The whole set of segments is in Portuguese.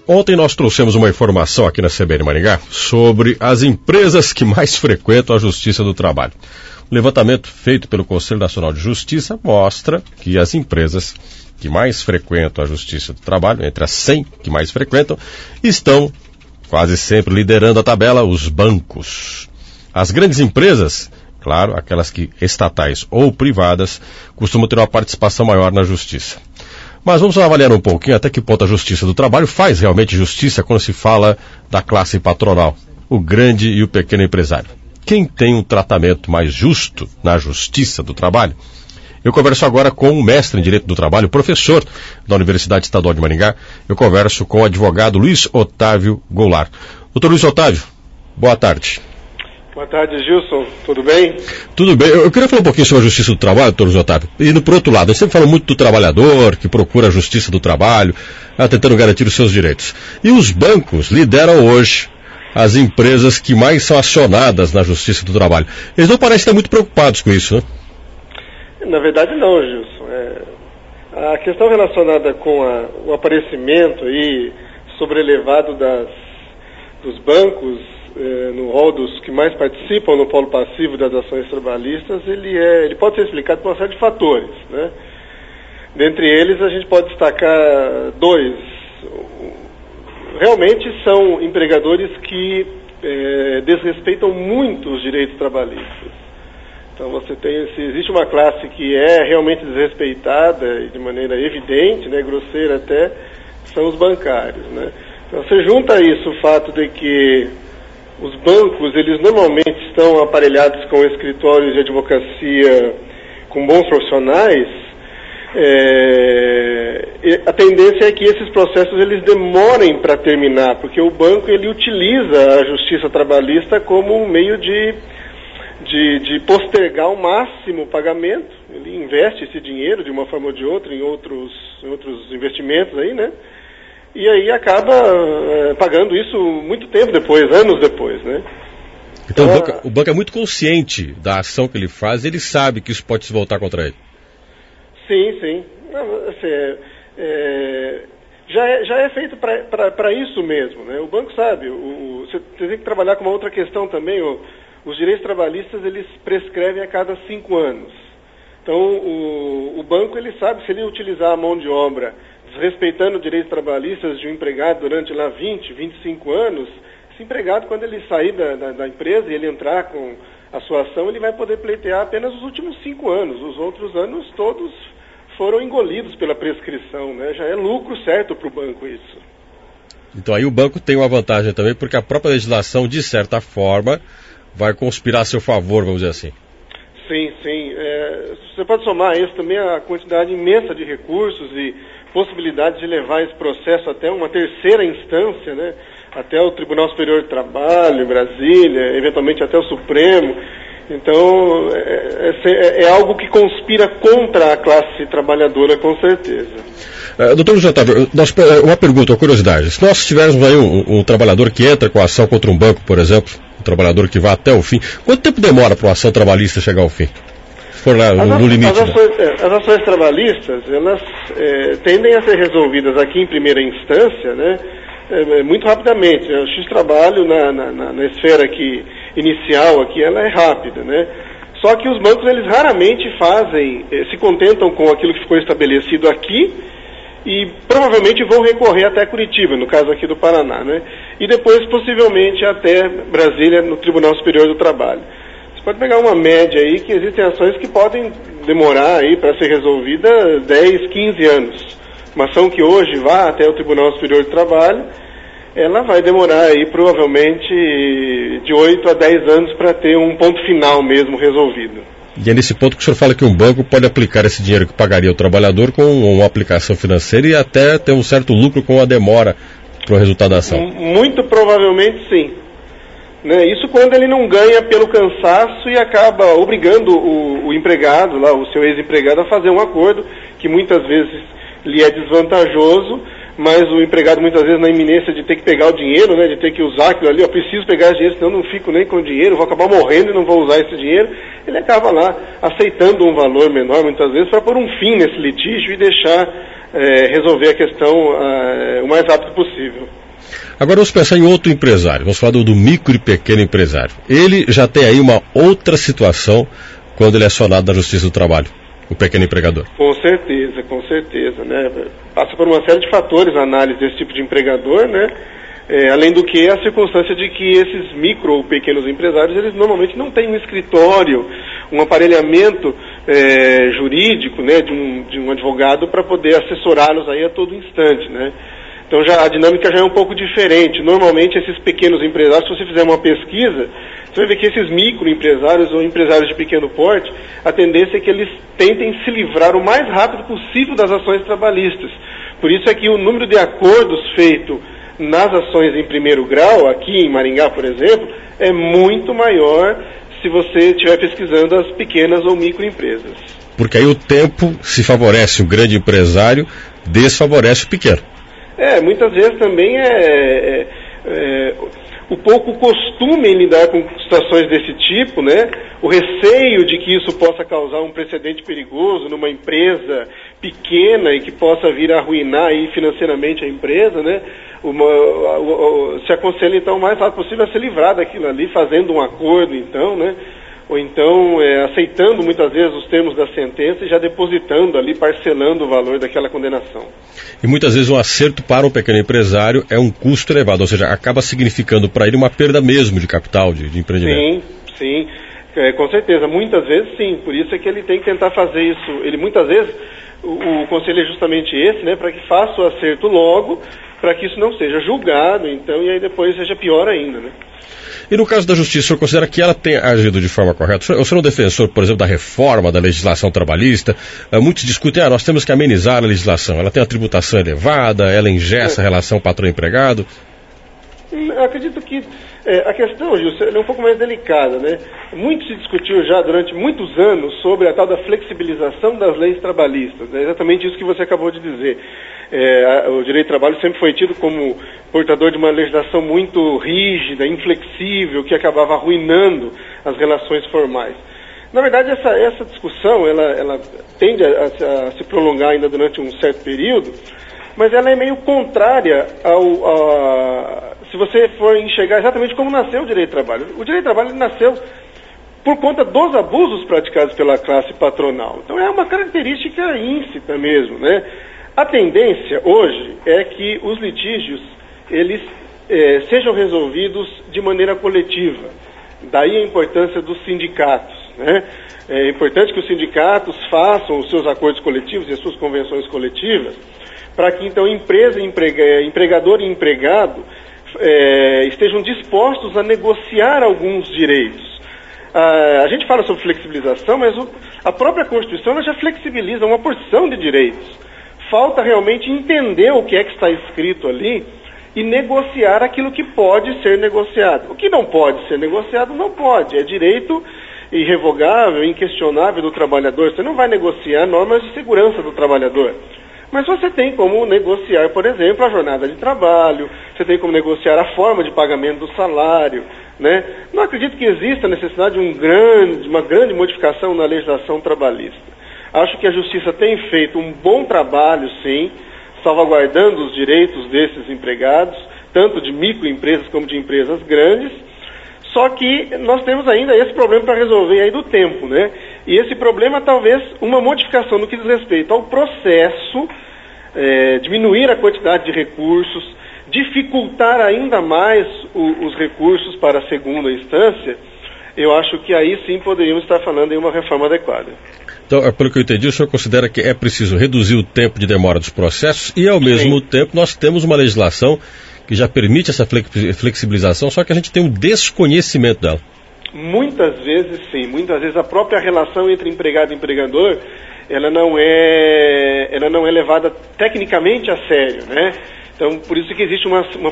Ontem nós trouxemos uma informação aqui na CBN Maringá sobre as empresas que mais frequentam a Justiça do Trabalho. O levantamento feito pelo Conselho Nacional de Justiça mostra que as empresas que mais frequentam a Justiça do Trabalho, entre as 100 que mais frequentam, estão quase sempre liderando a tabela os bancos. As grandes empresas, claro, aquelas que estatais ou privadas, costumam ter uma participação maior na Justiça. Mas vamos avaliar um pouquinho até que ponto a Justiça do Trabalho faz realmente justiça quando se fala da classe patronal, o grande e o pequeno empresário. Quem tem um tratamento mais justo na Justiça do Trabalho? Eu converso agora com o mestre em Direito do Trabalho, professor da Universidade Estadual de Maringá. Eu converso com o advogado Luiz Otávio Goulart. Doutor Luiz Otávio, boa tarde. Boa tarde, Gilson. Tudo bem? Tudo bem. Eu queria falar um pouquinho sobre a Justiça do Trabalho, doutor Luiz Otávio. E por outro lado, a gente sempre fala muito do trabalhador, que procura a Justiça do Trabalho, tentando garantir os seus direitos. E os bancos lideram hoje as empresas que mais são acionadas na Justiça do Trabalho. Eles não parecem estar muito preocupados com isso, né? Na verdade não, Gilson. A questão relacionada com o aparecimento aí sobrelevado dos bancos no rol dos que mais participam no polo passivo das ações trabalhistas, ele pode ser explicado por uma série de fatores, né? Dentre eles a gente pode destacar dois. Realmente são empregadores que desrespeitam muito os direitos trabalhistas. Então existe uma classe que é realmente desrespeitada de maneira evidente, né, grosseira até, são os bancários, né? Então você junta a isso o fato de que os bancos, eles normalmente estão aparelhados com escritórios de advocacia com bons profissionais, a tendência é que esses processos eles demorem para terminar, porque o banco ele utiliza a justiça trabalhista como um meio de postergar ao máximo o pagamento. Ele investe esse dinheiro de uma forma ou de outra em outros investimentos aí, né? E aí acaba pagando isso muito tempo depois, anos depois, né? Então o banco é muito consciente da ação que ele faz, ele sabe que isso pode se voltar contra ele. Sim. Já é feito para isso mesmo, né? O banco sabe. Você tem que trabalhar com uma outra questão também. Os direitos trabalhistas, eles prescrevem a cada 5 anos. Então, o banco, ele sabe, se ele utilizar a mão de obra desrespeitando os direitos trabalhistas de um empregado durante lá 20, 25 anos, esse empregado, quando ele sair da empresa e ele entrar com a sua ação, ele vai poder pleitear apenas os últimos 5 anos. Os outros anos todos foram engolidos pela prescrição, né? Já é lucro certo para o banco isso. Então aí o banco tem uma vantagem também, porque a própria legislação, de certa forma, vai conspirar a seu favor, vamos dizer assim. Sim. Você pode somar a isso também a quantidade imensa de recursos e possibilidades de levar esse processo até uma terceira instância, né? Até o Tribunal Superior de Trabalho, em Brasília, eventualmente até o Supremo. Então, é algo que conspira contra a classe trabalhadora, com certeza. Doutor Luiz Otávio, uma pergunta, uma curiosidade. Se nós tivermos aí um trabalhador que entra com a ação contra um banco, por exemplo, um trabalhador que vai até o fim, quanto tempo demora para uma ação trabalhista chegar ao fim? Se for lá no limite. As ações trabalhistas, elas tendem a ser resolvidas aqui em primeira instância, né? Muito rapidamente. O X-Trabalho na esfera aqui, inicial aqui, ela é rápida, né? Só que os bancos, eles raramente se contentam com aquilo que ficou estabelecido aqui e provavelmente vão recorrer até Curitiba, no caso aqui do Paraná, né? E depois, possivelmente, até Brasília, no Tribunal Superior do Trabalho. Você pode pegar uma média aí que existem ações que podem demorar aí para ser resolvida 10, 15 anos. Uma ação que hoje vá até o Tribunal Superior do Trabalho, ela vai demorar aí provavelmente de 8 a 10 anos para ter um ponto final mesmo resolvido. E é nesse ponto que o senhor fala que um banco pode aplicar esse dinheiro que pagaria o trabalhador com uma aplicação financeira e até ter um certo lucro com a demora para o resultado da ação. Muito provavelmente sim. Né? Isso quando ele não ganha pelo cansaço e acaba obrigando o empregado, lá, o seu ex-empregado, a fazer um acordo que muitas vezes lhe é desvantajoso, mas o empregado muitas vezes na iminência de ter que pegar o dinheiro, né, de ter que usar aquilo ali, preciso pegar esse dinheiro, senão não fico nem com o dinheiro, vou acabar morrendo e não vou usar esse dinheiro, ele acaba lá aceitando um valor menor muitas vezes para pôr um fim nesse litígio e deixar resolver a questão o mais rápido possível. Agora vamos pensar em outro empresário, vamos falar do micro e pequeno empresário. Ele já tem aí uma outra situação quando ele é acionado na Justiça do Trabalho, o pequeno empregador. Com certeza, né? Passa por uma série de fatores a análise desse tipo de empregador, né? Além do que a circunstância de que esses micro ou pequenos empresários, eles normalmente não têm um escritório, um aparelhamento jurídico, né, de um advogado para poder assessorá-los aí a todo instante, né? Então a dinâmica já é um pouco diferente. Normalmente esses pequenos empresários, se você fizer uma pesquisa, você vai ver que esses microempresários ou empresários de pequeno porte, a tendência é que eles tentem se livrar o mais rápido possível das ações trabalhistas. Por isso é que o número de acordos feito nas ações em primeiro grau, aqui em Maringá, por exemplo, é muito maior se você estiver pesquisando as pequenas ou microempresas. Porque aí o tempo se favorece o grande empresário, desfavorece o pequeno. Muitas vezes também o pouco costume em lidar com situações desse tipo, né? O receio de que isso possa causar um precedente perigoso numa empresa pequena e que possa vir a arruinar aí financeiramente a empresa, né? Se aconselha então o mais rápido possível a se livrar daquilo ali, fazendo um acordo então, né? Ou então aceitando muitas vezes os termos da sentença e já depositando ali, parcelando o valor daquela condenação. E muitas vezes um acerto para um pequeno empresário é um custo elevado, ou seja, acaba significando para ele uma perda mesmo de capital, de empreendimento. Sim, com certeza, muitas vezes sim, por isso é que ele tem que tentar fazer isso. Ele muitas vezes, o conselho é justamente esse, né, para que faça o acerto logo, para que isso não seja julgado, então, e aí depois seja pior ainda, né? E no caso da Justiça, o senhor considera que ela tem agido de forma correta? O senhor é um defensor, por exemplo, da reforma da legislação trabalhista? Muitos discutem, nós temos que amenizar a legislação. Ela tem a tributação elevada, ela engessa a relação patrão-empregado? Acredito que a questão, Gilson, é um pouco mais delicada, né? Muito se discutiu já durante muitos anos sobre a tal da flexibilização das leis trabalhistas. É exatamente isso que você acabou de dizer. O direito do trabalho sempre foi tido como portador de uma legislação muito rígida, inflexível, que acabava arruinando as relações formais. Na verdade, essa discussão ela tende a se prolongar ainda durante um certo período, mas ela é meio contrária se você for enxergar exatamente como nasceu o direito do trabalho. O direito do trabalho nasceu por conta dos abusos praticados pela classe patronal. Então é uma característica íncita mesmo, né? A tendência hoje é que os litígios eles sejam resolvidos de maneira coletiva. Daí a importância dos sindicatos, né? É importante que os sindicatos façam os seus acordos coletivos e as suas convenções coletivas, para que então empresa, empregador e empregado estejam dispostos a negociar alguns direitos. A gente fala sobre flexibilização, mas a própria Constituição ela já flexibiliza uma porção de direitos. Falta realmente entender o que é que está escrito ali e negociar aquilo que pode ser negociado. O que não pode ser negociado, não pode. É direito irrevogável, inquestionável do trabalhador. Você não vai negociar normas de segurança do trabalhador. Mas você tem como negociar, por exemplo, a jornada de trabalho, você tem como negociar a forma de pagamento do salário, né? Não acredito que exista a necessidade de uma grande modificação na legislação trabalhista. Acho que a Justiça tem feito um bom trabalho, sim, salvaguardando os direitos desses empregados, tanto de microempresas como de empresas grandes, só que nós temos ainda esse problema para resolver aí do tempo, né? E esse problema, talvez, uma modificação no que diz respeito ao processo, diminuir a quantidade de recursos, dificultar ainda mais os recursos para a segunda instância, eu acho que aí sim poderíamos estar falando em uma reforma adequada. Então, pelo que eu entendi, o senhor considera que é preciso reduzir o tempo de demora dos processos e, ao mesmo tempo, nós temos uma legislação que já permite essa flexibilização, só que a gente tem um desconhecimento dela. Muitas vezes, sim. Muitas vezes a própria relação entre empregado e empregador, ela não é levada tecnicamente a sério, né? Então, por isso que existe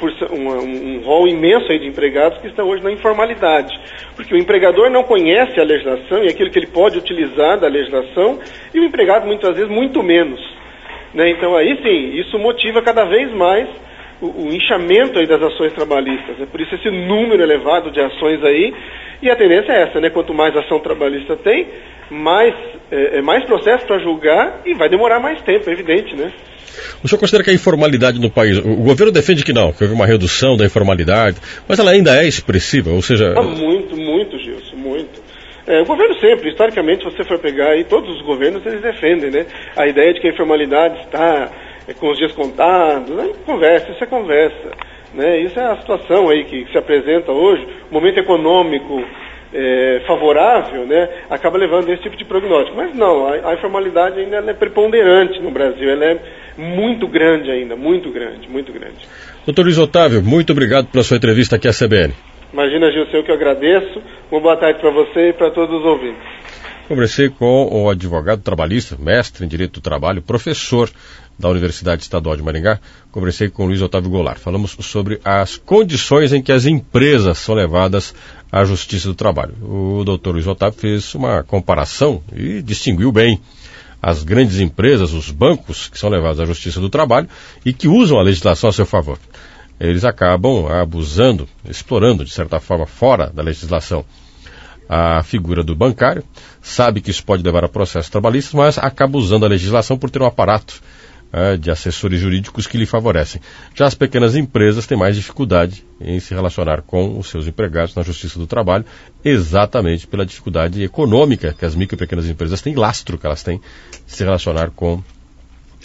um rol imenso aí de empregados que estão hoje na informalidade. Porque o empregador não conhece a legislação e aquilo que ele pode utilizar da legislação, e o empregado, muitas vezes, muito menos, né? Então, aí sim, isso motiva cada vez mais o inchamento aí das ações trabalhistas, né? Por isso esse número elevado de ações aí, e a tendência é essa, né? Quanto mais ação trabalhista tem, mais processo para julgar e vai demorar mais tempo, é evidente, né? O senhor considera que a informalidade no país, o governo defende que houve uma redução da informalidade, mas ela ainda é expressiva, ou seja... Muito, Gilson, muito. O governo sempre, historicamente, se você for pegar aí, todos os governos, eles defendem, né? A ideia de que a informalidade está com os dias contados, né? Isso é conversa, né? Isso é a situação aí que se apresenta hoje, o momento econômico favorável, né? Acaba levando esse tipo de prognóstico. Mas não, a informalidade ainda é preponderante no Brasil, ela é muito grande ainda, muito grande. Doutor Luiz Otávio, muito obrigado pela sua entrevista aqui à CBN. Imagina, Gilson, eu que agradeço. Uma boa tarde para você e para todos os ouvintes. Conversei com o advogado trabalhista, mestre em Direito do Trabalho, professor da Universidade Estadual de Maringá. Conversei com o Luiz Otávio Goulart. Falamos sobre as condições em que as empresas são levadas à Justiça do Trabalho. O doutor Luiz Otávio fez uma comparação e distinguiu bem as grandes empresas, os bancos que são levados à Justiça do Trabalho e que usam a legislação a seu favor. Eles acabam abusando, explorando, de certa forma, fora da legislação, a figura do bancário, sabe que isso pode levar a processos trabalhistas, mas acaba usando a legislação por ter um aparato de assessores jurídicos que lhe favorecem. Já as pequenas empresas têm mais dificuldade em se relacionar com os seus empregados na Justiça do Trabalho, exatamente pela dificuldade econômica que as micro e pequenas empresas têm, lastro que elas têm de se relacionar com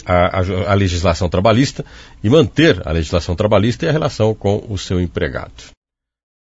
a legislação trabalhista e manter a legislação trabalhista e a relação com o seu empregado.